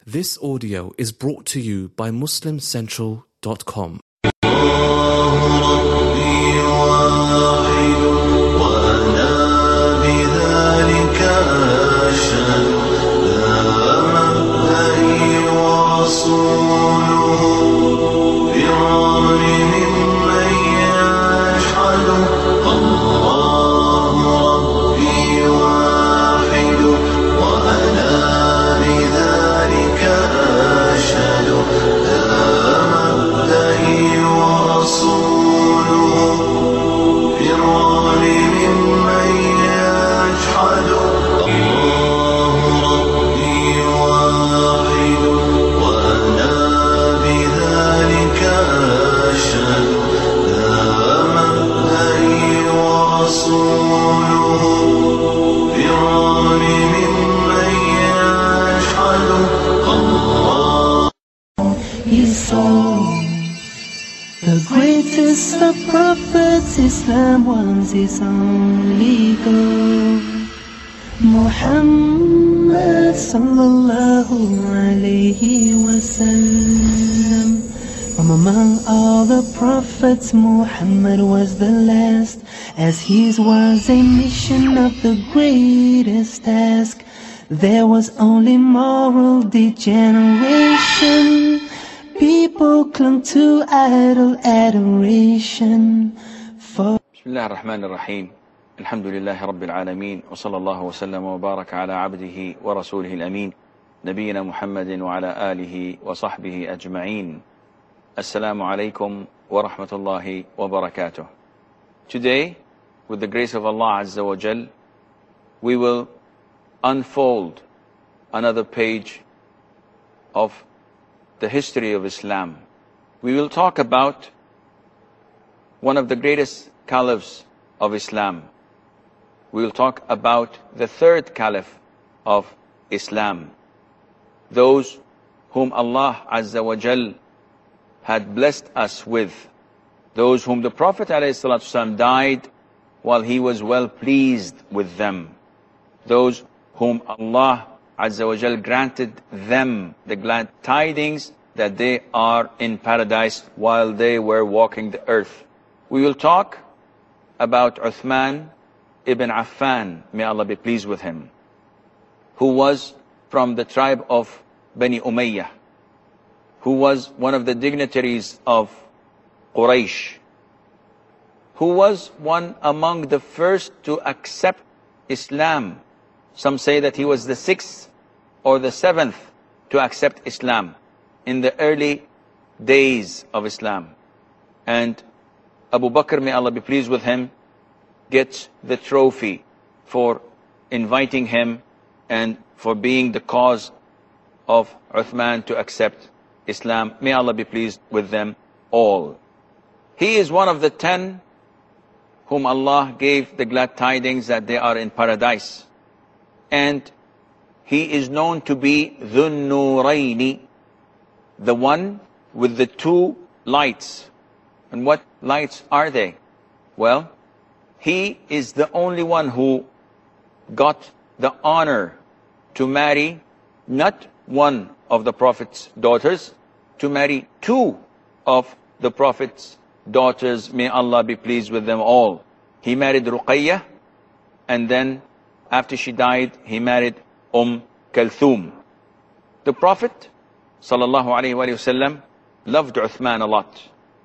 This audio is brought to you by MuslimCentral.com. The greatest of prophets, Islam was his only goal. Muhammad sallallahu alayhi wasallam. From among all the prophets, Muhammad was the last, as his was a mission of the greatest task. There was only moral degeneration. People clung to idol adoration. بسم الله الرحمن الرحيم. الحمد لله رب العالمين، وصلى الله وسلم وبارك على عبده ورسوله الأمين نبينا محمد وعلى آله وصحبه أجمعين. السلام عليكم ورحمة الله وبركاته. Today, with the grace of Allah Azza wa Jal, we will unfold another page of the history of Islam. We will talk about one of the greatest caliphs of Islam. We will talk about the third caliph of Islam, those whom Allah Azza wa Jal had blessed us with, those whom the Prophet ﷺ died while he was well pleased with them, those whom Allah Azza wa Jal granted them the glad tidings that they are in paradise while they were walking the earth. We will talk about Uthman ibn Affan, may Allah be pleased with him, who was from the tribe of Bani Umayyah, who was one of the dignitaries of Quraysh, who was one among the first to accept Islam. Some say that he was the 6th or the 7th to accept Islam in the early days of Islam. And Abu Bakr, may Allah be pleased with him, gets the trophy for inviting him and for being the cause of Uthman to accept Islam. May Allah be pleased with them all. He is one of the 10 whom Allah gave the glad tidings that they are in paradise. And he is known to be Dhun Nuraini, the one with the 2 lights. And what lights are they? Well, he is the only one who got the honor to marry not one of the Prophet's daughters, to marry 2 of the Prophet's daughters. May Allah be pleased with them all. He married Ruqayyah, and then after she died, he married Kulthum. The Prophet sallallahu alaihi wasallam loved Uthman a lot,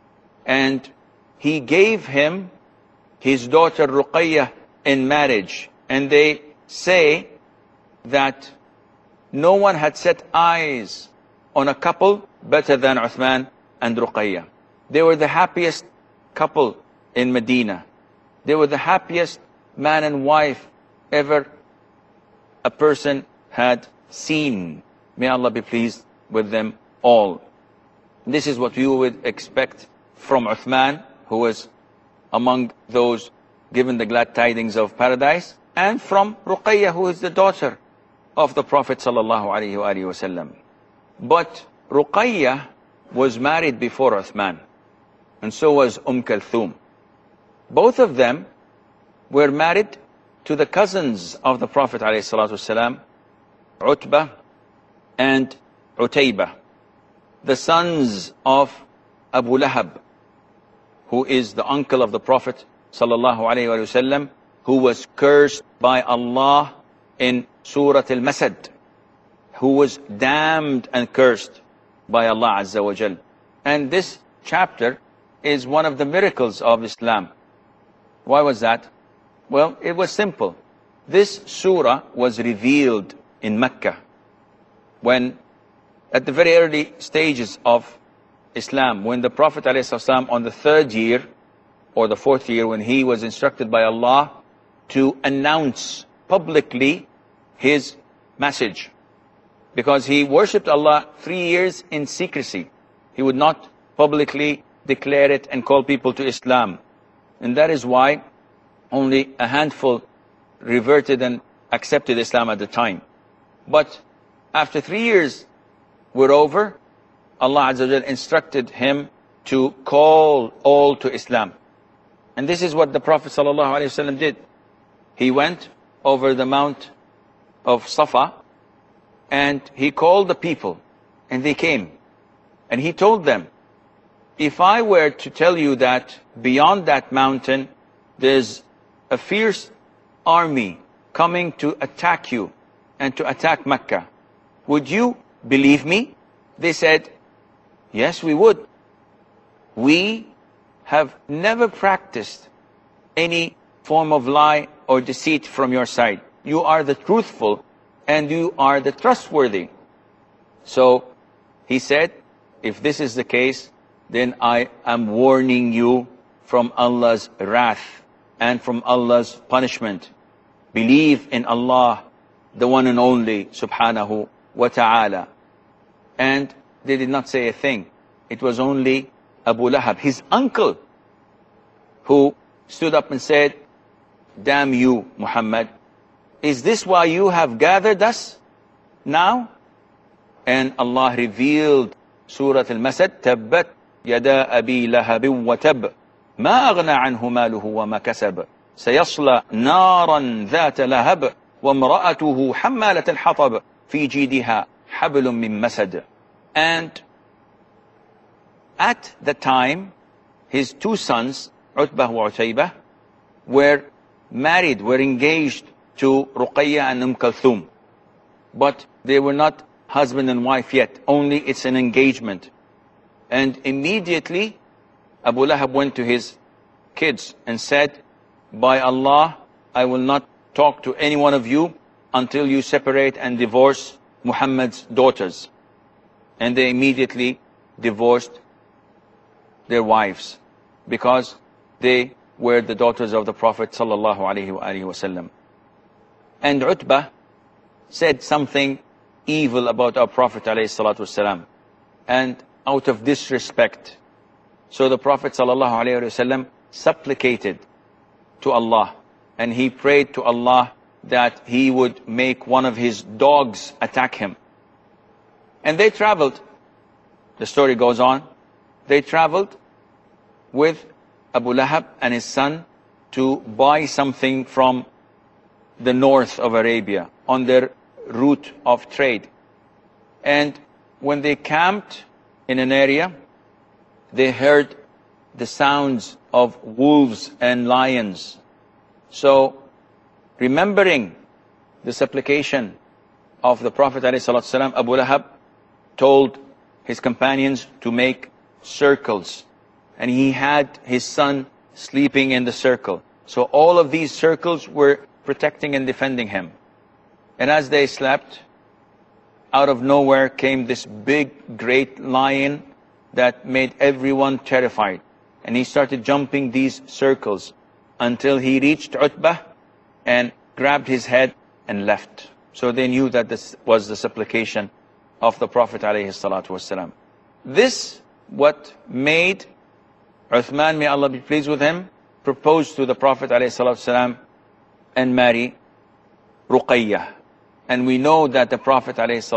and he gave him his daughter Ruqayyah in marriage. And they say that no one had set eyes on a couple better than Uthman and Ruqayyah. They were the happiest couple in Medina. They were the happiest man and wife ever a person had seen. May Allah be pleased with them all. This is what you would expect from Uthman, who was among those given the glad tidings of paradise, and from Ruqayyah, who is the daughter of the Prophet sallallahu alaihi wasallam. But Ruqayyah was married before Uthman, and so was Kulthum. Both of them were married to the cousins of the Prophet ﷺ, Utbah and Utaybah, the sons of Abu Lahab, who is the uncle of the Prophet sallallahu alaihi wasallam, who was cursed by Allah in Surah Al-Masad, who was damned and cursed by Allah Azza wa Jal. And this chapter is one of the miracles of Islam. Why was that? Well, it was simple. This surah was revealed in Mecca when, at the very early stages of Islam, when the Prophet ﷺ on the 3rd year or the 4th year, when he was instructed by Allah to announce publicly his message, because he worshipped Allah 3 years in secrecy. He would not publicly declare it and call people to Islam. And that is why only a handful reverted and accepted Islam at the time. But after 3 years were over, Allah Azza wa Jal instructed him to call all to Islam. And this is what the Prophet ﷺ did. He went over the mount of Safa and he called the people, and they came. And he told them, if I were to tell you that beyond that mountain there's a fierce army coming to attack you and to attack Mecca, would you believe me? They said, yes, we would. We have never practiced any form of lie or deceit from your side. You are the truthful and you are the trustworthy. So he said, if this is the case, then I am warning you from Allah's wrath and from Allah's punishment. Believe in Allah, the one and only, subhanahu wa ta'ala. And they did not say a thing. It was only Abu Lahab, his uncle, who stood up and said, damn you, Muhammad, is this why you have gathered us now? And Allah revealed Surah Al-Masad, Tabbat yada abi lahabin wa tab, ma aghna anhu maluhu wa ma kasab, sayasla naran dhata lahab, wa mra'atuhu hammalat al-hatab, fi jidiha hablum min masad. And at the time, his 2 sons, Utbah wa Utaybah, were married, were engaged to Ruqayya and Kulthum. But they were not husband and wife yet, only it's an engagement. And immediately, Abu Lahab went to his kids and said, by Allah, I will not talk to any one of you until you separate and divorce Muhammad's daughters. And they immediately divorced their wives, because they were the daughters of the Prophet sallallahu alaihi wasallam. And Utbah said something evil about our Prophet alayhi salatu wasalam, and out of disrespect. So the Prophet sallallahu alaihi wasallam supplicated to Allah, and he prayed to Allah that he would make one of his dogs attack him. And they traveled. The story goes on. They traveled with Abu Lahab and his son to buy something from the north of Arabia on their route of trade. And when they camped in an area, they heard the sounds of wolves and lions. So, remembering the supplication of the Prophet ﷺ, Abu Lahab told his companions to make circles. And he had his son sleeping in the circle. So all of these circles were protecting and defending him. And as they slept, out of nowhere came this big, great lion that made everyone terrified. And he started jumping these circles until he reached Utbah and grabbed his head and left. So they knew that this was the supplication of the Prophet ﷺ. This what made Uthman, may Allah be pleased with him, propose to the Prophet ﷺ and marry Ruqayyah. And we know that the Prophet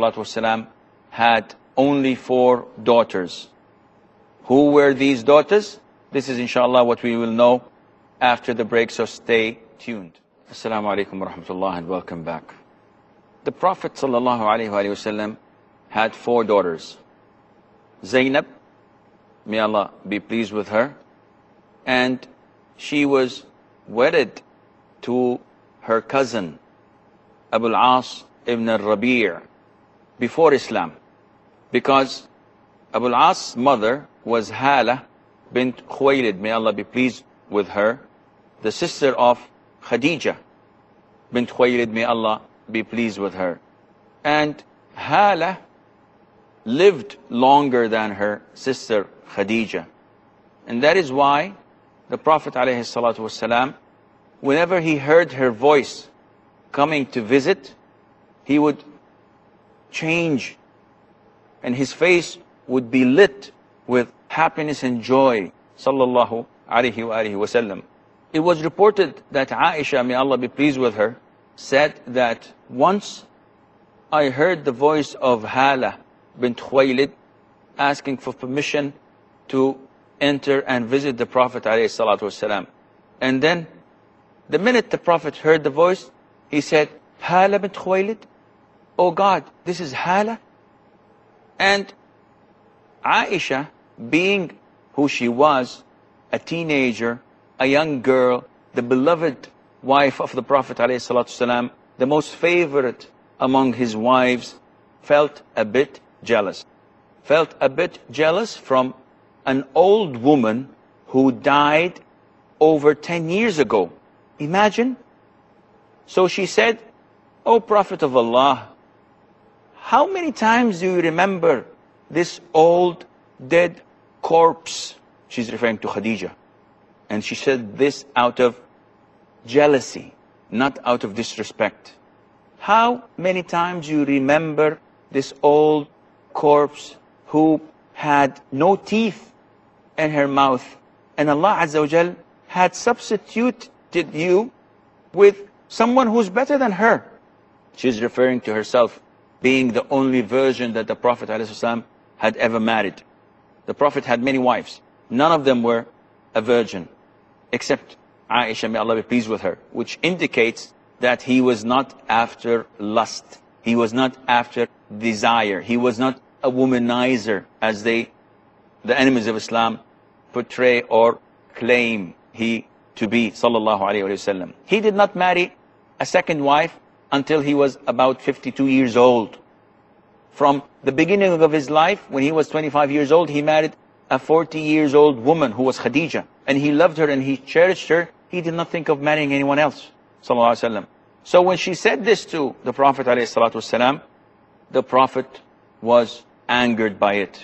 ﷺ had only 4 daughters. Who were these daughters? This is inshallah what we will know after the break, so stay tuned. Assalamu alaikum wa rahmatullah and welcome back. The Prophet ﷺ had 4 daughters. Zainab, may Allah be pleased with her, and she was wedded to her cousin Abu al-As ibn al-Rabi' before Islam, because Abu al-As' mother was Hala bint Khuwaylid, may Allah be pleased with her, the sister of Khadija bint Khuwaylid, may Allah be pleased with her. And Hala lived longer than her sister Khadija. And that is why the Prophet ﷺ, whenever he heard her voice coming to visit, he would change and his face would be lit with happiness and joy, sallallahu alayhi wa sallam. It was reported that Aisha, may Allah be pleased with her, said that once I heard the voice of Hala bint Khuwaylid asking for permission to enter and visit the Prophet ﷺ. And then, the minute the Prophet heard the voice, he said, Hala bint Khuwaylid? Oh God, this is Hala? And Aisha, being who she was, a teenager, a young girl, the beloved wife of the Prophet ﷺ, the most favorite among his wives, felt a bit jealous. Felt a bit jealous from an old woman who died over 10 years ago. Imagine. So she said, O Prophet of Allah, how many times do you remember this old dead corpse? She's referring to Khadija. And she said this out of jealousy, not out of disrespect. How many times do you remember this old corpse who had no teeth in her mouth, and Allah Azza wa Jal had substituted you with someone who's better than her? She's referring to herself being the only virgin that the Prophet ﷺ had ever married. The Prophet had many wives. None of them were a virgin, except Aisha, may Allah be pleased with her, which indicates that he was not after lust. He was not after desire. He was not a womanizer, as the enemies of Islam portray or claim he to be, sallallahu alayhi wa sallam. He did not marry a second wife until he was about 52 years old. From the beginning of his life, when he was 25 years old, he married a 40 years old woman who was Khadija. And he loved her and he cherished her. He did not think of marrying anyone else, sallallahu alayhi wa sallam. So when she said this to the Prophet ﷺ, the Prophet was angered by it.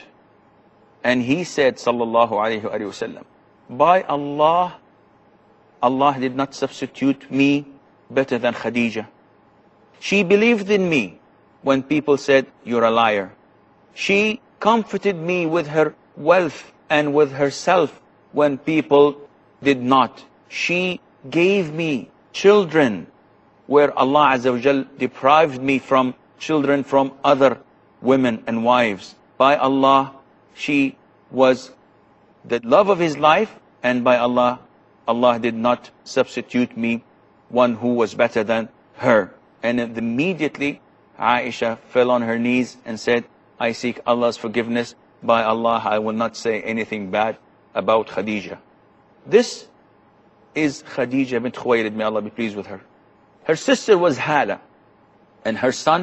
And he said, sallallahu alayhi wa sallam, by Allah, Allah did not substitute me better than Khadija. She believed in me when people said, you're a liar. She comforted me with her wealth and with herself when people did not. She gave me children where Allah Azza wa Jal deprived me from children from other women and wives. By Allah, she was the love of his life, and by Allah, Allah did not substitute me one who was better than her. And immediately, Aisha fell on her knees and said, I seek Allah's forgiveness. By Allah, I will not say anything bad about Khadija. This is Khadija bint Khuwaylid, may Allah be pleased with her. Her sister was Hala, and her son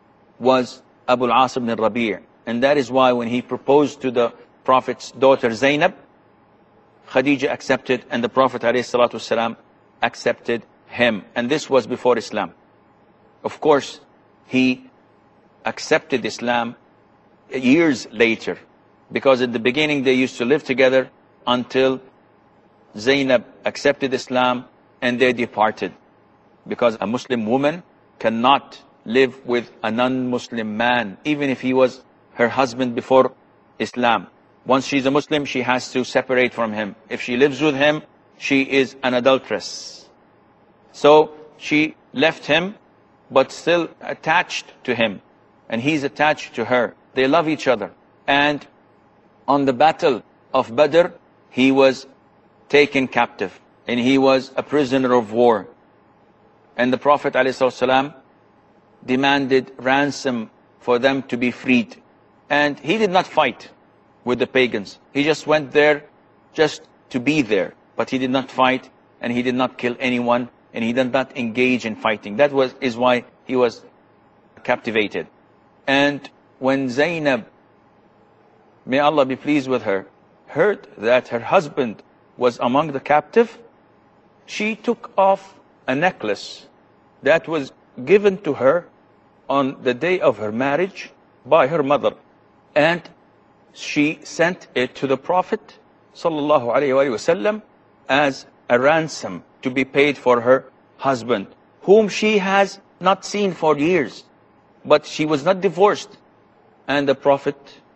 was Abu al-As ibn al-Rabi'. And that is why when he proposed to the Prophet's daughter Zainab, Khadija accepted, and the Prophet ﷺ accepted him. And this was before Islam. Of course, he accepted Islam years later, because at the beginning they used to live together until Zainab accepted Islam and they departed. Because a Muslim woman cannot live with a non-Muslim man, even if he was her husband before Islam. Once she's a Muslim, she has to separate from him. If she lives with him, she is an adulteress. So she left him, but still attached to him. And he's attached to her. They love each other. And on the battle of Badr, he was taken captive. And he was a prisoner of war. And the Prophet ﷺ demanded ransom for them to be freed. And he did not fight with the pagans. He just went there just to be there. But he did not fight, and he did not kill anyone, and he did not engage in fighting. That is why he was captivated. And when Zainab, may Allah be pleased with her, heard that her husband was among the captive, she took off a necklace that was given to her on the day of her marriage by her mother. And she sent it to the Prophet ﷺ as a ransom to be paid for her husband, whom she has not seen for years. But she was not divorced. And the Prophet,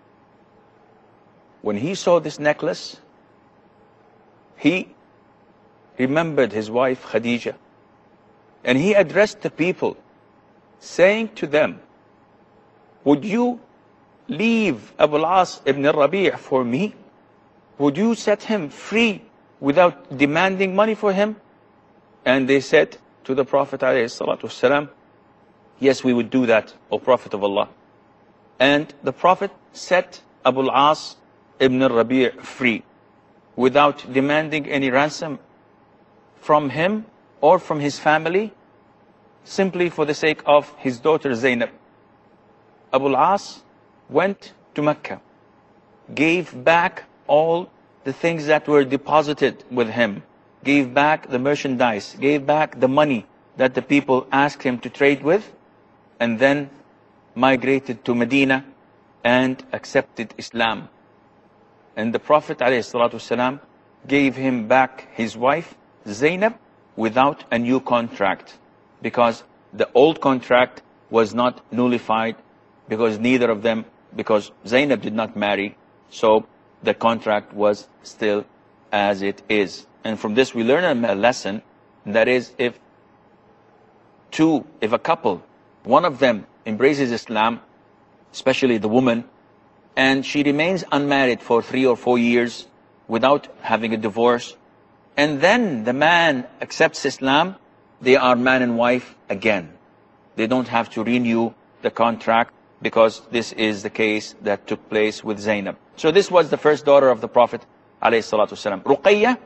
when he saw this necklace, he remembered his wife Khadija. And he addressed the people, saying to them, would you leave Abu al-As ibn al-Rabi' for me? Would you set him free without demanding money for him? And they said to the Prophet ﷺ, yes, we would do that, O Prophet of Allah. And the Prophet set Abu al-As ibn al-Rabi' free without demanding any ransom from him or from his family, simply for the sake of his daughter Zainab. Abu al-As went to Mecca, gave back all the things that were deposited with him, gave back the merchandise, gave back the money that the people asked him to trade with, and then migrated to Medina and accepted Islam. And the Prophet ﷺ gave him back his wife Zainab without a new contract, because the old contract was not nullified, because neither of them, because Zainab did not marry, so the contract was still as it is. And from this we learn a lesson, that is, if a couple, one of them embraces Islam, especially the woman, and she remains unmarried for 3 or 4 years without having a divorce, and then the man accepts Islam, they are man and wife again. They don't have to renew the contract, because this is the case that took place with Zainab. So this was the first daughter of the Prophet ﷺ. Ruqayyah,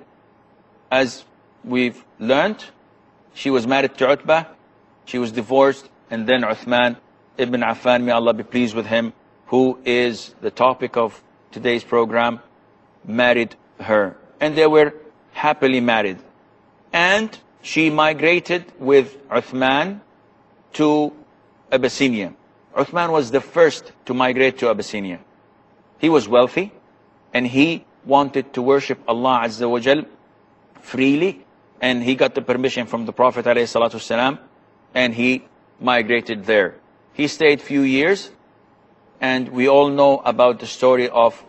as we've learned, she was married to Utbah, she was divorced, and then Uthman ibn Affan, may Allah be pleased with him, who is the topic of today's program, married her. And they were happily married. And she migrated with Uthman to Abyssinia. Uthman was the first to migrate to Abyssinia. He was wealthy, and he wanted to worship Allah Azza wa Jal freely, and he got the permission from the Prophet ﷺ, and he migrated there. He stayed few years, and we all know about the story of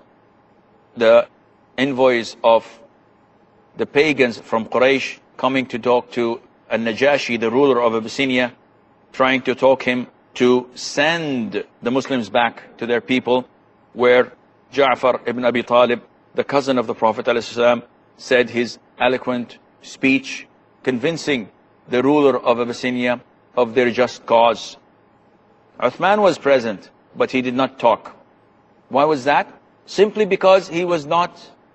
the envoys of the pagans from Quraysh coming to talk to Al-Najashi, the ruler of Abyssinia, trying to talk him to send the Muslims back to their people, where Ja'far ibn Abi Talib, the cousin of the Prophet ﷺ, said his eloquent speech, convincing the ruler of Abyssinia of their just cause. Uthman was present, but he did not talk. Why was that? Simply because he was not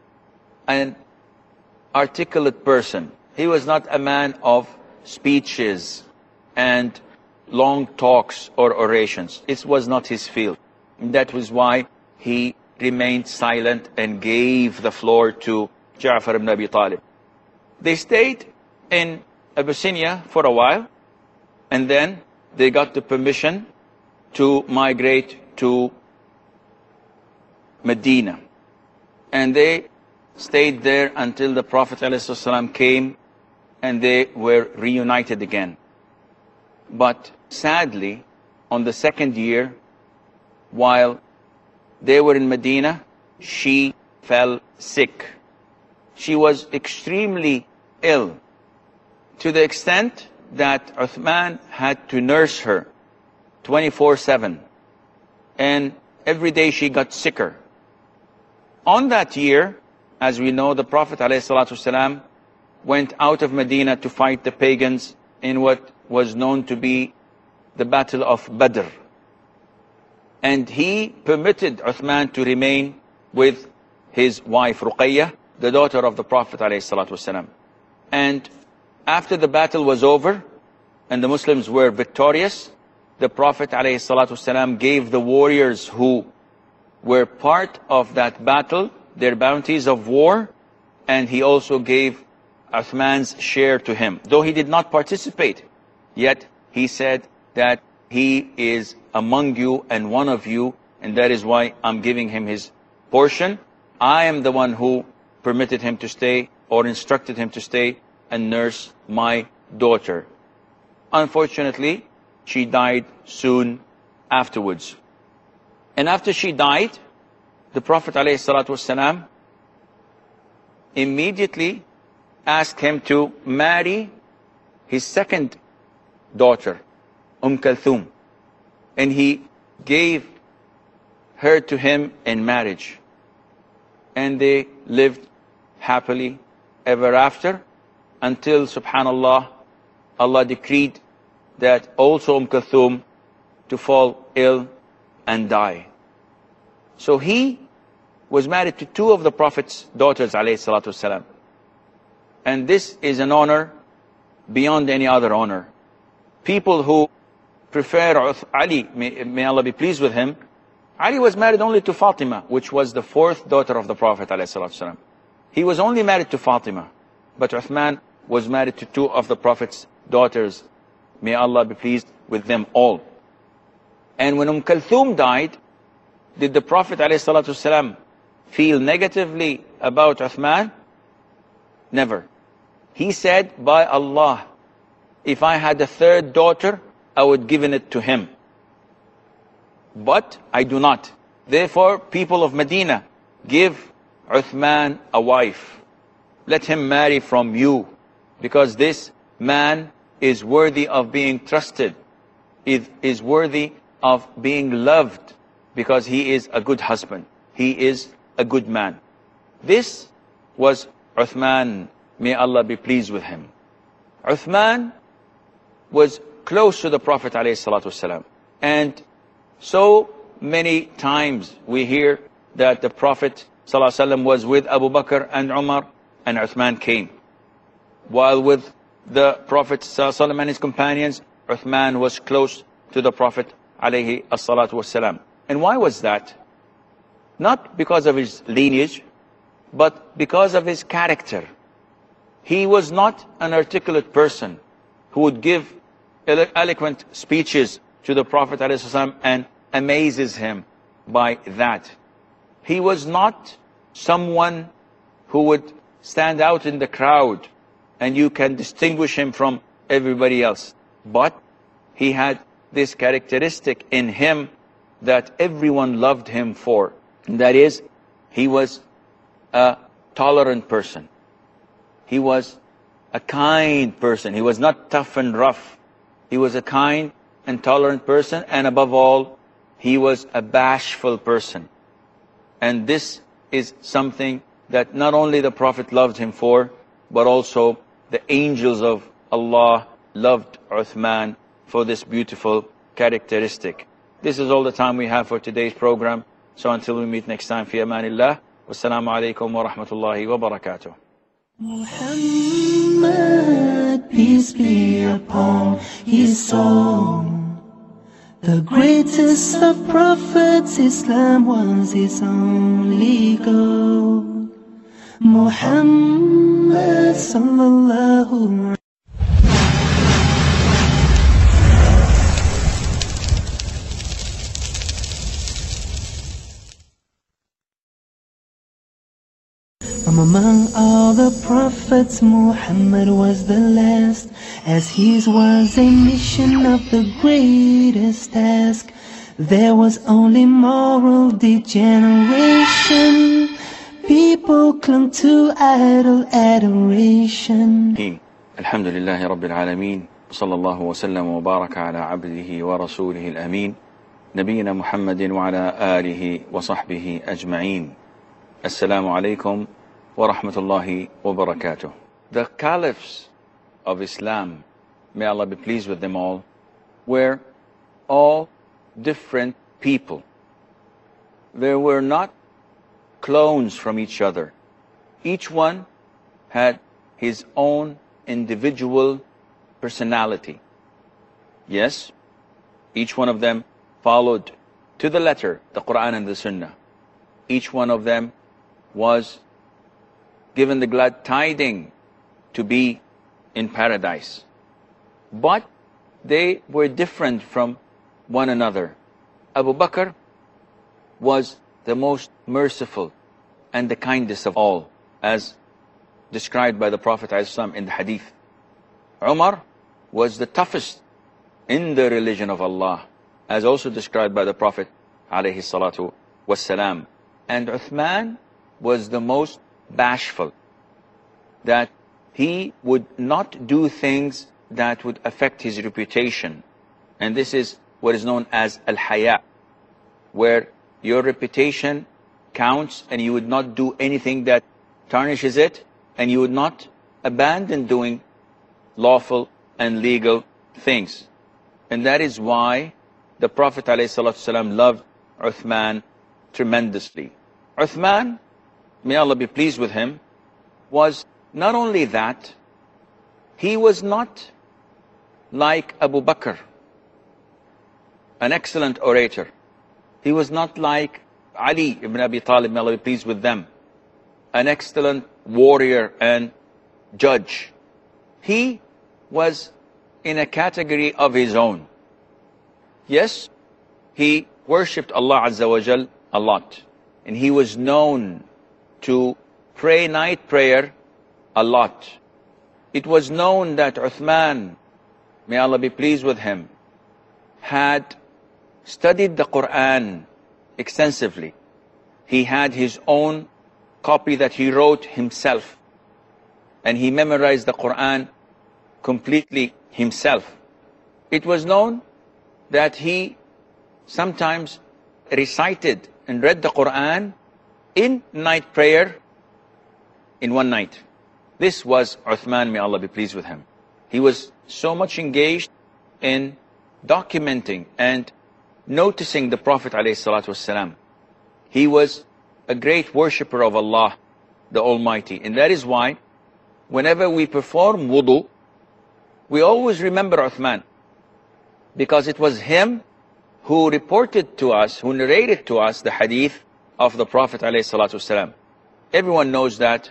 an articulate person. He was not a man of speeches and long talks or orations. It was not his field. That was why he remained silent and gave the floor to Ja'far ibn Abi Talib. They stayed in Abyssinia for a while, and then they got the permission to migrate to Medina. And they stayed there until the Prophet ﷺ came, and they were reunited again. But sadly, on the second year, while they were in Medina, she fell sick. She was extremely ill, to the extent that Uthman had to nurse her 24/7. And every day she got sicker. On that year, as we know, the Prophet ﷺ went out of Medina to fight the pagans in what was known to be the Battle of Badr. And he permitted Uthman to remain with his wife Ruqayyah, the daughter of the Prophet ﷺ. And after the battle was over and the Muslims were victorious, the Prophet ﷺ gave the warriors who were part of that battle their bounties of war, and he also gave Uthman's share to him. Though he did not participate, yet he said that he is among you and one of you, and that is why I'm giving him his portion. I am the one who permitted him to stay or instructed him to stay and nurse my daughter. Unfortunately, she died soon afterwards. And after she died, the Prophet ﷺ immediately asked him to marry his second daughter, Kulthum. And he gave her to him in marriage. And they lived happily ever after until, subhanallah, Allah decreed that also Kulthum to fall ill and die. So he was married to two of the Prophet's daughters, ﷺ. And this is an honor beyond any other honor. People who prefer Ali, may Allah be pleased with him, Ali was married only to Fatima, which was the fourth daughter of the Prophet ﷺ. He was only married to Fatima, but Uthman was married to two of the Prophet's daughters. May Allah be pleased with them all. And when Kulthum died, did the Prophet ﷺ feel negatively about Uthman? Never. He said, by Allah, if I had a third daughter, I would give it to him. But I do not. Therefore, people of Medina, give Uthman a wife. Let him marry from you, because this man is worthy of being trusted, is worthy of being loved, because he is a good husband. He is a good man. This was Uthman. May Allah be pleased with him. Uthman was close to the Prophet ﷺ. And so many times we hear that the Prophet ﷺ was with Abu Bakr and Umar, and Uthman came. While with the Prophet ﷺ and his companions, Uthman was close to the Prophet ﷺ. And why was that? Not because of his lineage, but because of his character. He was not an articulate person who would give eloquent speeches to the Prophet ﷺ and amazes him by that. He was not someone who would stand out in the crowd and you can distinguish him from everybody else. But he had this characteristic in him that everyone loved him for. And that is, he was a tolerant person. He was a kind person. He was not tough and rough. He was a kind and tolerant person, and above all, he was a bashful person. And this is something that not only the Prophet loved him for, but also the angels of Allah loved Uthman for this beautiful characteristic. This is all the time we have for today's program. So until we meet next time, fi amanillah. Wassalamu alaikum wa rahmatullahi wa barakatuh. Muhammad, peace be upon his soul. The greatest of prophets, Islam was his only goal. Muhammad sallallahu alaihi wasallam. From among all the prophets, Muhammad was the last, as his was a mission of the greatest task. There was only moral degeneration. People clung to idol adoration. الحمد لله رب العالمين صلى الله وسلم وبارك على عبده ورسوله الأمين نبينا محمد وعلى آله وصحبه أجمعين. السلام عليكم ورحمة الله وبركاته. The caliphs of Islam, may Allah be pleased with them all, were all different people. they were not clones from each other. Each one had his own individual personality. Yes, each one of them followed to the letter the Quran and the Sunnah. Each one of them was given the glad tiding to be in paradise. But they were different from one another. Abu Bakr was the most merciful and the kindest of all, as described by the Prophet ﷺ in the hadith. Umar was the toughest in the religion of Allah, as also described by the Prophet ﷺ. And Uthman was the most bashful, that he would not do things that would affect his reputation. And this is what is known as al-haya, where your reputation counts and you would not do anything that tarnishes it, and you would not abandon doing lawful and legal things. And that is why the Prophet ﷺ loved Uthman tremendously. Uthman, may Allah be pleased with him, was not only that, he was not like Abu Bakr, an excellent orator. He was not like Ali ibn Abi Talib, may Allah be pleased with them, an excellent warrior and judge. He was in a category of his own. Yes, he worshipped Allah Azza wa Jal a lot, and he was known to pray night prayer a lot. It was known that Uthman, may Allah be pleased with him, had studied the Quran extensively. He had his own copy that he wrote himself, and he memorized the Quran completely himself. It was known that he sometimes recited and read the Quran in night prayer in one night. This was Uthman, may Allah be pleased with him. He was so much engaged in documenting and noticing the Prophet ﷺ. He was a great worshipper of Allah, the Almighty. And that is why whenever we perform wudu, we always remember Uthman, because it was him who reported to us, who narrated to us the hadith of the Prophet ﷺ. Everyone knows that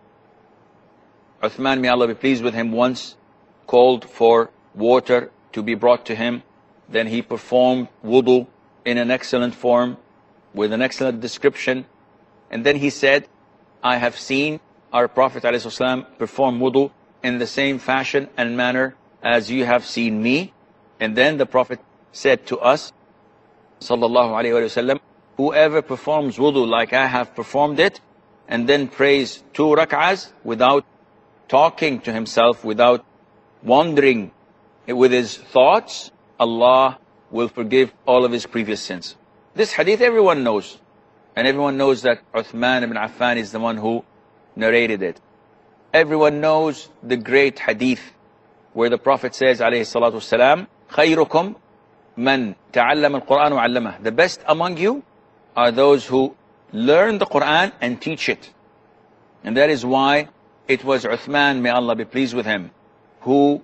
Uthman, may Allah be pleased with him, once called for water to be brought to him. Then he performed wudu in an excellent form, with an excellent description. And then he said, I have seen our Prophet ﷺ perform wudu in the same fashion and manner as you have seen me. And then the Prophet said to us, sallallahu alaihi wasallam, whoever performs wudu like I have performed it, and then prays 2 rak'ahs without talking to himself, without wandering with his thoughts, Allah will forgive all of his previous sins. This hadith everyone knows, and everyone knows that Uthman ibn Affan is the one who narrated it. Everyone knows the great hadith where the Prophet says, alayhi salatu wasalam, خَيْرُكُمْ مَنْ تَعَلَّمَ الْقُرْآنُ وَعَلَّمَهُ. The best among you are those who learn the Quran and teach it. And that is why it was Uthman, may Allah be pleased with him, who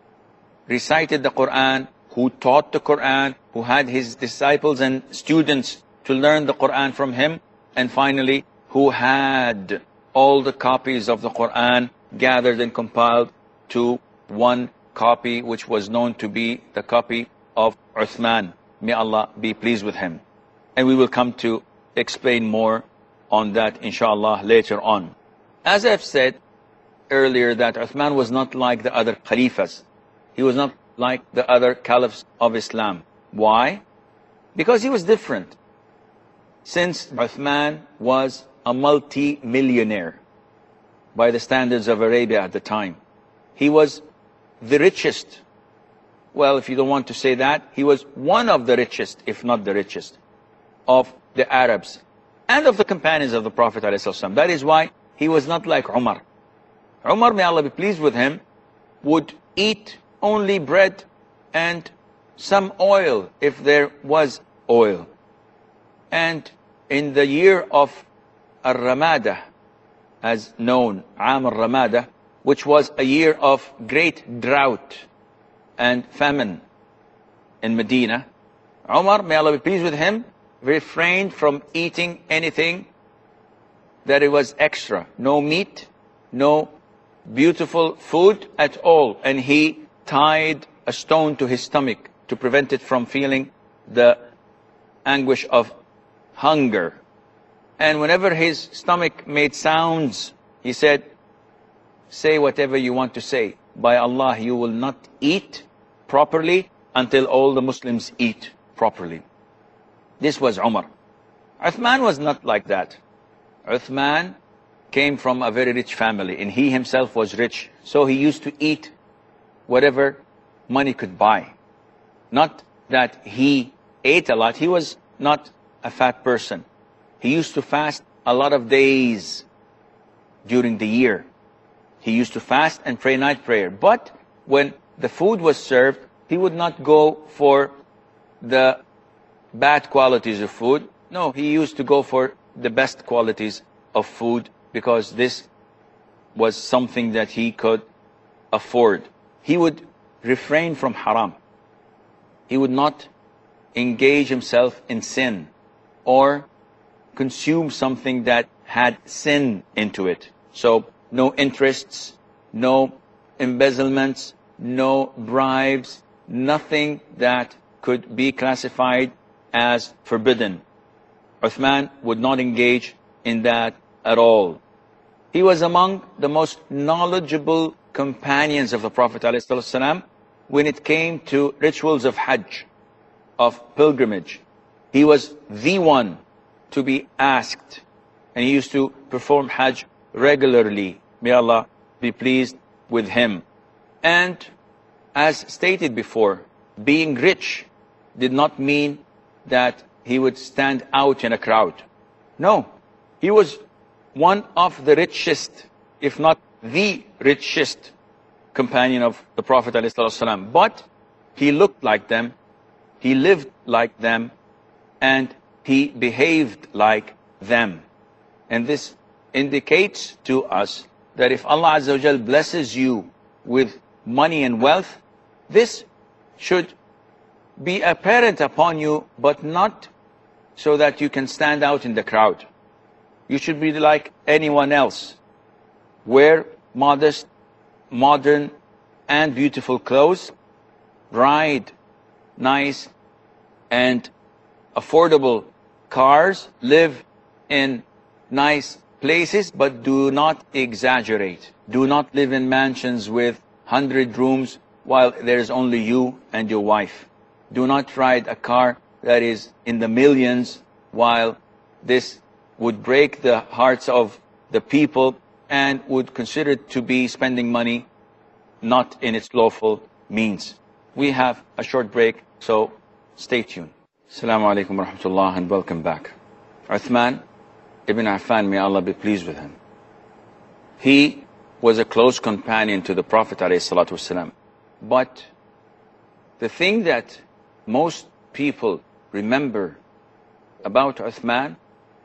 recited the Quran, who taught the Quran, who had his disciples and students to learn the Quran from him, and finally, who had all the copies of the Quran gathered and compiled to one copy, which was known to be the copy of Uthman. May Allah be pleased with him. And we will come to explain more on that, inshallah, later on. As I've said earlier, that Uthman was not like the other Khalifas. He was not like the other caliphs of Islam. Why? Because he was different. Since Uthman was a multi-millionaire by the standards of Arabia at the time. He was the richest. Well, if you don't want to say that, he was one of the richest, if not the richest, of the Arabs and of the companions of the Prophet ﷺ. That is why he was not like Umar. Umar, may Allah be pleased with him, would eat only bread and some oil, if there was oil. And in the year of Al-Ramada, as known, Am Al-Ramada, which was a year of great drought and famine in Medina, Umar, may Allah be pleased with him, refrained from eating anything that it was extra. No meat, no beautiful food at all. And he tied a stone to his stomach to prevent it from feeling the anguish of hunger. And whenever his stomach made sounds, he said, say whatever you want to say. By Allah, you will not eat properly until all the Muslims eat properly. This was Umar. Uthman was not like that. Uthman came from a very rich family, and he himself was rich. So he used to eat whatever money could buy. Not that he ate a lot. He was not a fat person. He used to fast a lot of days during the year. He used to fast and pray night prayer. But when the food was served, he would not go for the bad qualities of food. No, he used to go for the best qualities of food, because this was something that he could afford. He would refrain from haram. He would not engage himself in sin or consume something that had sin into it. So no interests, no embezzlements, no bribes, nothing that could be classified as forbidden. Uthman would not engage in that at all. He was among the most knowledgeable companions of the Prophet ﷺ when it came to rituals of Hajj, of pilgrimage. He was the one to be asked, and he used to perform Hajj regularly. May Allah be pleased with him. And as stated before, being rich did not mean that he would stand out in a crowd. No, he was one of the richest, if not the richest companion of the Prophet ﷺ. But he looked like them, he lived like them, and he behaved like them. And this indicates to us that if Allah Azza wa Jal blesses you with money and wealth, this should be apparent upon you, but not so that you can stand out in the crowd. You should be like anyone else. Wear modest, modern, and beautiful clothes. Ride nice and affordable cars. Live in nice places, but do not exaggerate. Do not live in mansions with 100 rooms while there is only you and your wife. Do not ride a car that is in the millions, while this would break the hearts of the people and would consider it to be spending money not in its lawful means. We have a short break, so stay tuned. Assalamu alaikum wa rahmatullah, and welcome back. Uthman ibn Affan, may Allah be pleased with him. He was a close companion to the Prophet ﷺ. But the thing that most people remember about Uthman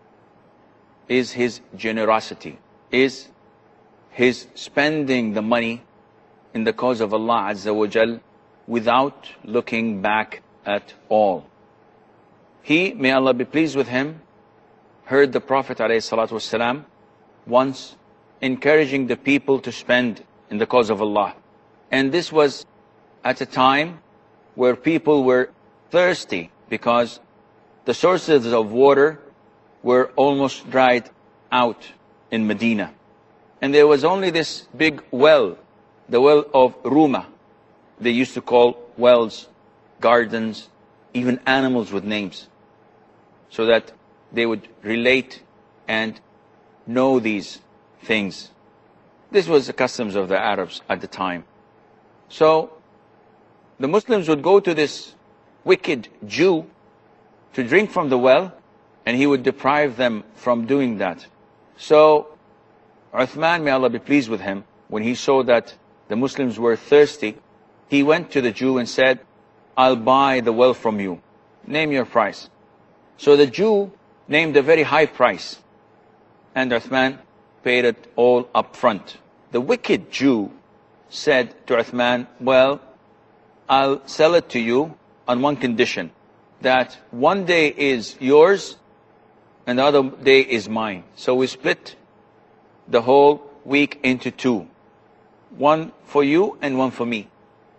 is his generosity, is his spending the money in the cause of Allah Azza wa Jal without looking back at all. He, may Allah be pleased with him, heard the Prophet ﷺ once encouraging the people to spend in the cause of Allah. And this was at a time where people were thirsty because the sources of water were almost dried out in Medina. And there was only this big well, the well of Ruma. They used to call wells, gardens, even animals with names, so that they would relate and know these things. This was the customs of the Arabs at the time. So the Muslims would go to this wicked Jew to drink from the well, and he would deprive them from doing that. So Uthman, may Allah be pleased with him, when he saw that the Muslims were thirsty, he went to the Jew and said, I'll buy the well from you. Name your price. So the Jew named a very high price. And Uthman paid it all up front. The wicked Jew said to Uthman, well, I'll sell it to you on one condition, that one day is yours and the other day is mine. So we split the whole week into two. One for you and one for me.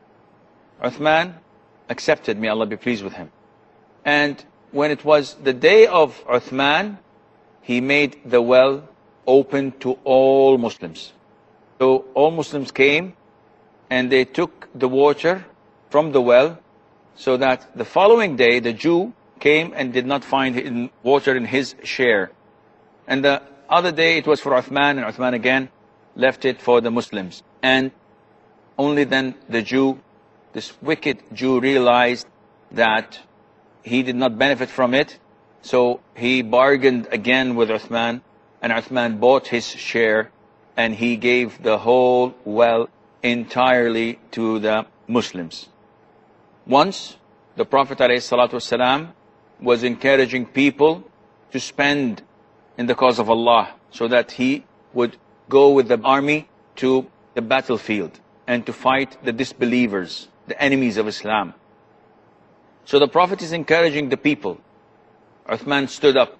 Uthman accepted, may Allah be pleased with him. And when it was the day of Uthman, he made the well open to all Muslims. So all Muslims came and they took the water from the well, so that the following day the Jew came and did not find water in his share. And the other day it was for Uthman, and Uthman again left it for the Muslims. And only then the Jew, this wicked Jew, realized that he did not benefit from it. So he bargained again with Uthman, and Uthman bought his share, and he gave the whole well entirely to the Muslims. Once, the Prophet ﷺ was encouraging people to spend in the cause of Allah, so that he would go with the army to the battlefield and to fight the disbelievers, the enemies of Islam. So the Prophet is encouraging the people. Uthman stood up.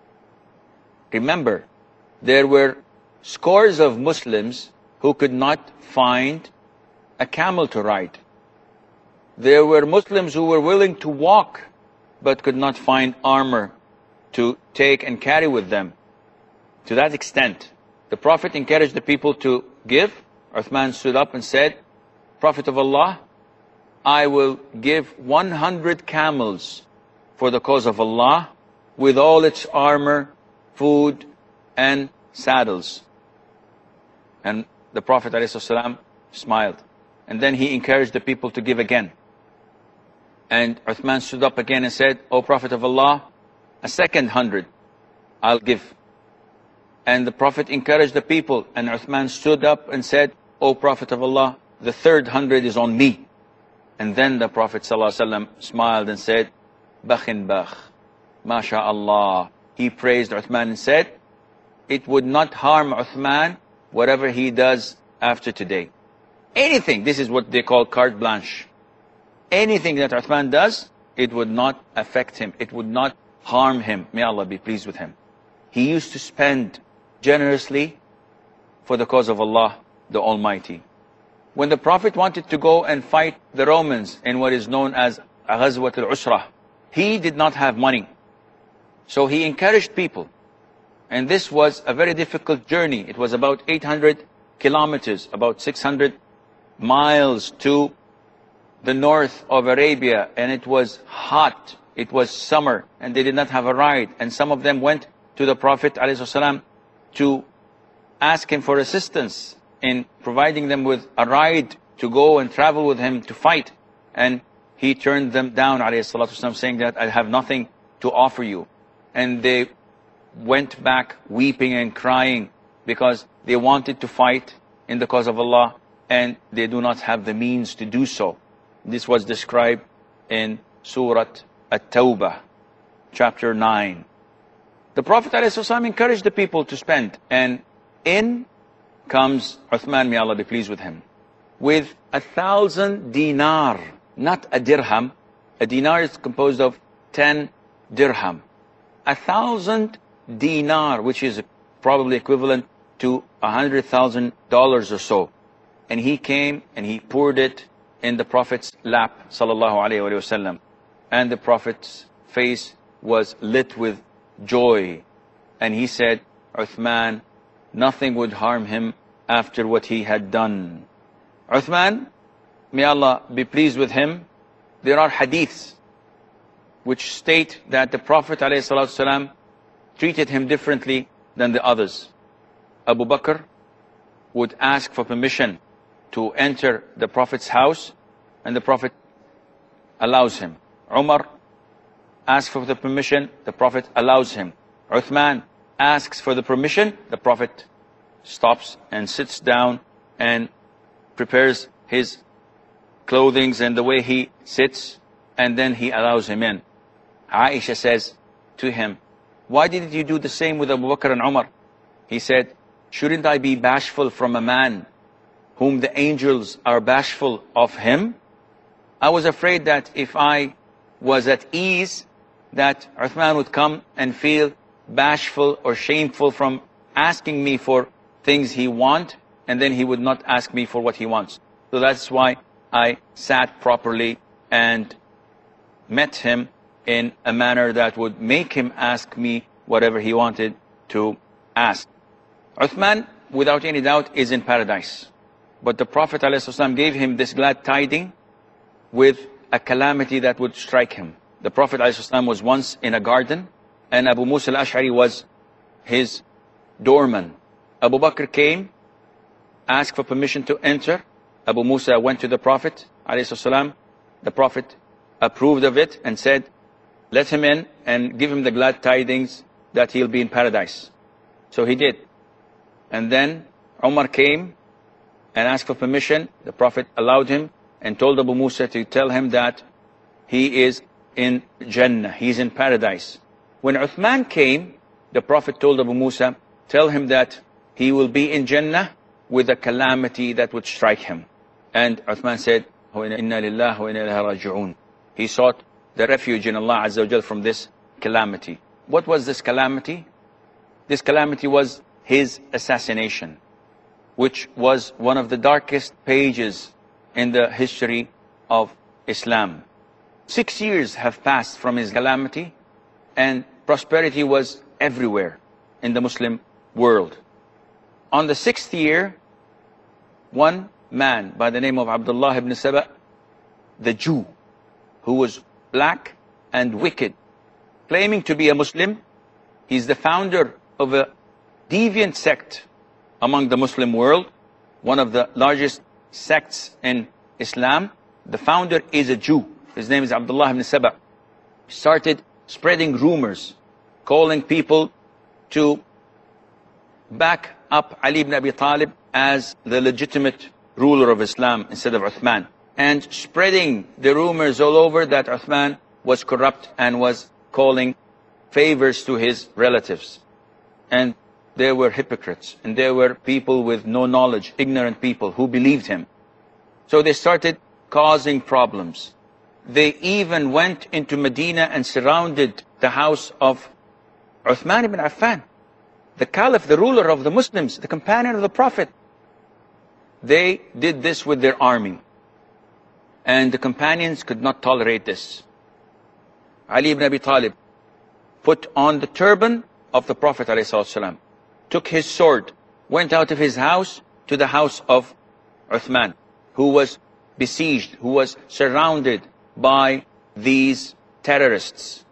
Remember, there were scores of Muslims who could not find a camel to ride. There were Muslims who were willing to walk but could not find armor to take and carry with them. To that extent, the Prophet encouraged the people to give. Uthman stood up and said, Prophet of Allah, I will give 100 camels for the cause of Allah, with all its armor, food, and saddles. And the Prophet ﷺ smiled. And then he encouraged the people to give again. And Uthman stood up again and said, O Prophet of Allah, a second 100 I'll give. And the Prophet encouraged the people, and Uthman stood up and said, O Prophet of Allah, the third 100 is on me. And then the Prophet ﷺ smiled and said, Bakhin bakh, MashaAllah. He praised Uthman and said, it would not harm Uthman whatever he does after today. Anything, this is what they call carte blanche. Anything that Uthman does, it would not affect him. It would not harm him. May Allah be pleased with him. He used to spend generously for the cause of Allah, the Almighty. When the Prophet wanted to go and fight the Romans in what is known as Ghazwat al-Usra, he did not have money. So he encouraged people. And this was a very difficult journey. It was about 800 kilometers, about 600 miles to the north of Arabia, and it was hot, it was summer, and they did not have a ride. And some of them went to the Prophet ﷺ to ask him for assistance in providing them with a ride to go and travel with him to fight. And he turned them down, ﷺ, saying that I have nothing to offer you. And they went back weeping and crying because they wanted to fight in the cause of Allah, and they do not have the means to do so. This was described in Surah At-Tawbah, chapter 9. The Prophet ﷺ encouraged the people to spend, and in comes Uthman, may Allah be pleased with him, with 1,000 dinar, not a dirham. A dinar is composed of 10 dirham. 1,000 dinar, which is probably equivalent to $100,000 or so. And he came and he poured it in the Prophet's lap, sallallahu alayhi wa sallam. And the Prophet's face was lit with joy. And he said, Uthman, nothing would harm him after what he had done. Uthman, may Allah be pleased with him, there are hadiths which state that the Prophet ﷺ treated him differently than the others. Abu Bakr would ask for permission to enter the Prophet's house, and the Prophet allows him. Umar asks for the permission, the Prophet allows him. Uthman asks for the permission, the Prophet stops and sits down and prepares his clothing and the way he sits, and then he allows him in. Aisha says to him, why didn't you do the same with Abu Bakr and Umar? He said, shouldn't I be bashful from a man whom the angels are bashful of him? I was afraid that if I was at ease, that Uthman would come and feel bashful or shameful from asking me for things he wants, and then he would not ask me for what he wants. So that's why I sat properly and met him in a manner that would make him ask me whatever he wanted to ask. Uthman, without any doubt, is in paradise. But the Prophet ﷺ gave him this glad tiding with a calamity that would strike him. The Prophet ﷺ was once in a garden, and Abu Musa al-Ash'ari was his doorman. Abu Bakr came, asked for permission to enter. Abu Musa went to the Prophet ﷺ. The Prophet approved of it and said, let him in and give him the glad tidings that he'll be in paradise. So he did. And then Umar came and asked for permission. The Prophet allowed him and told Abu Musa to tell him that he is in Jannah, he's in paradise. When Uthman came, the Prophet told Abu Musa, tell him that he will be in Jannah with a calamity that would strike him. And Uthman said, Inna lillahi wa inna ilayhi raji'un. He sought the refuge in Allah Azza wa Jal from this calamity. What was this calamity? This calamity was his assassination, which was one of the darkest pages in the history of Islam. 6 years have passed from his calamity, and prosperity was everywhere in the Muslim world. On the 6th year, one man by the name of Abdullah ibn Saba, the Jew, who was black and wicked, claiming to be a Muslim, he's the founder of a deviant sect among the Muslim world, one of the largest sects in Islam. The founder is a Jew. His name is Abdullah ibn Saba. Started spreading rumors, calling people to back up Ali ibn Abi Talib as the legitimate ruler of Islam instead of Uthman, and spreading the rumors all over that Uthman was corrupt and was calling favors to his relatives. And there were hypocrites, and there were people with no knowledge, ignorant people who believed him. So they started causing problems. They even went into Medina and surrounded the house of Uthman ibn Affan, the Caliph, the ruler of the Muslims, the companion of the Prophet. They did this with their army, and the companions could not tolerate this. Ali ibn Abi Talib put on the turban of the Prophet ﷺ, took his sword, went out of his house to the house of Uthman, who was besieged, who was surrounded by these terrorists.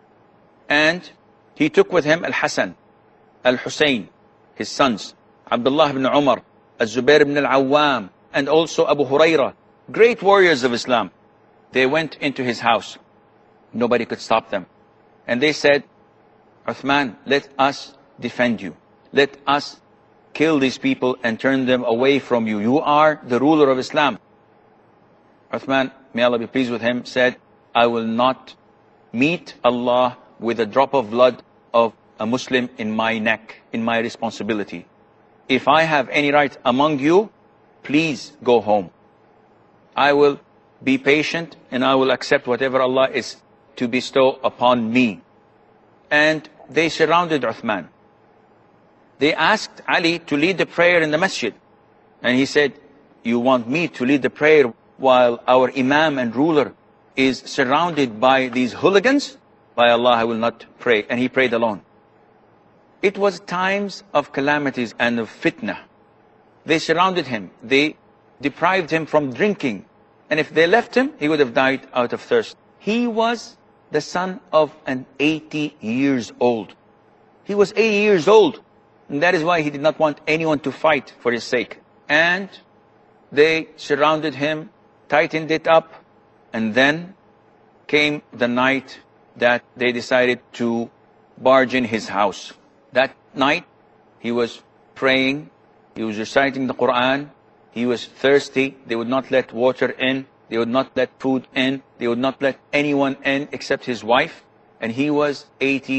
And he took with him Al-Hasan, Al-Hussein, his sons, Abdullah ibn Umar, Al-Zubair ibn Al-Awwam, and also Abu Hurairah, great warriors of Islam. They went into his house. Nobody could stop them. And they said, Uthman, let us defend you. Let us kill these people and turn them away from you. You are the ruler of Islam. Uthman, may Allah be pleased with him, said, I will not meet Allah with a drop of blood of a Muslim in my neck, in my responsibility. If I have any right among you, please go home. I will be patient and I will accept whatever Allah is to bestow upon me. And they surrounded Uthman. They asked Ali to lead the prayer in the masjid. And he said, you want me to lead the prayer while our Imam and ruler is surrounded by these hooligans? By Allah, I will not pray. And he prayed alone. It was times of calamities and of fitna. They surrounded him. They deprived him from drinking. And if they left him, he would have died out of thirst. He was the son of an 80 years old. He was 80 years old. And that is why he did not want anyone to fight for his sake. And they surrounded him, tightened it up, and then came the night that they decided to barge in his house. That night, he was praying, he was reciting the Quran, he was thirsty, they would not let water in, they would not let food in, they would not let anyone in except his wife, and he was 80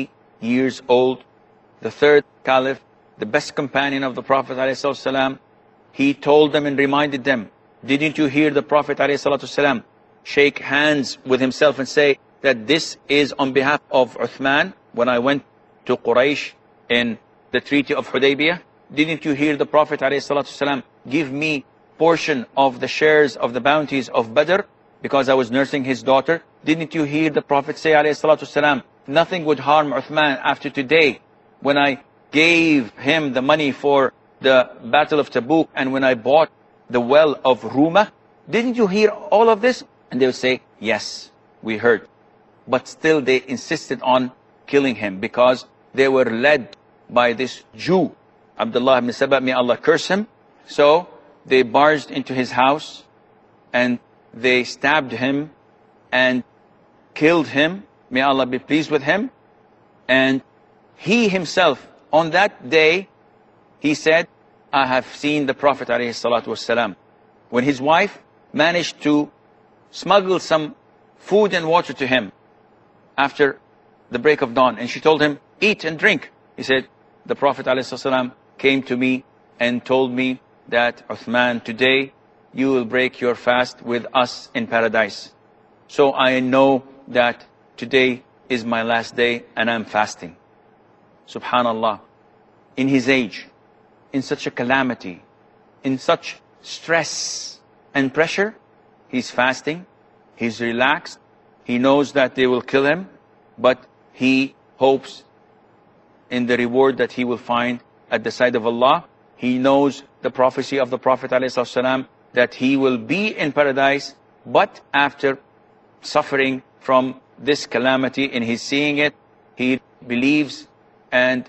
years old. The third caliph, the best companion of the Prophet ﷺ, he told them and reminded them, didn't you hear the Prophet ﷺ shake hands with himself and say that this is on behalf of Uthman when I went to Quraysh in the Treaty of Hudaybiyah? Didn't you hear the Prophet ﷺ give me portion of the shares of the bounties of Badr because I was nursing his daughter? Didn't you hear the Prophet say ﷺ, nothing would harm Uthman after today when I gave him the money for the Battle of Tabuk and when I bought the well of Rumah? Didn't you hear all of this? And they would say, yes, we heard. But still they insisted on killing him because they were led by this Jew, Abdullah ibn Saba, may Allah curse him. So they barged into his house and they stabbed him and killed him. May Allah be pleased with him. And he himself, on that day, he said, I have seen the Prophet ﷺ. When his wife managed to smuggle some food and water to him after the break of dawn, and she told him, eat and drink. He said, the Prophet ﷺ came to me and told me that, Uthman, today you will break your fast with us in paradise. So I know that today is my last day and I'm fasting. Subhanallah. In his age, in such a calamity, in such stress and pressure, he's fasting, he's relaxed, he knows that they will kill him, but he hopes in the reward that he will find at the side of Allah. He knows the prophecy of the Prophet ﷺ that he will be in paradise, but after suffering from this calamity and he's seeing it, he believes and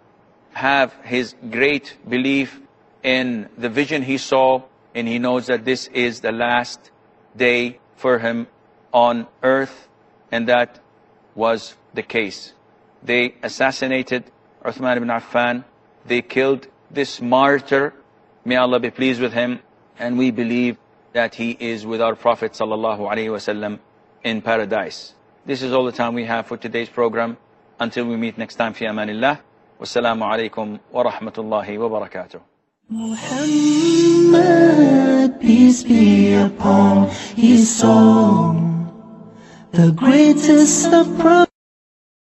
have his great belief in the vision he saw, and he knows that this is the last day for him on earth, and that was the case. They assassinated Uthman ibn Affan, they killed this martyr, may Allah be pleased with him, and we believe that he is with our Prophet ﷺ in paradise. This is all the time we have for today's program. Until we meet next time, fi amanillah. Wassalamu alaikum wa rahmatullahi wa barakatuh. Muhammad, peace be upon his soul, the greatest of prophets.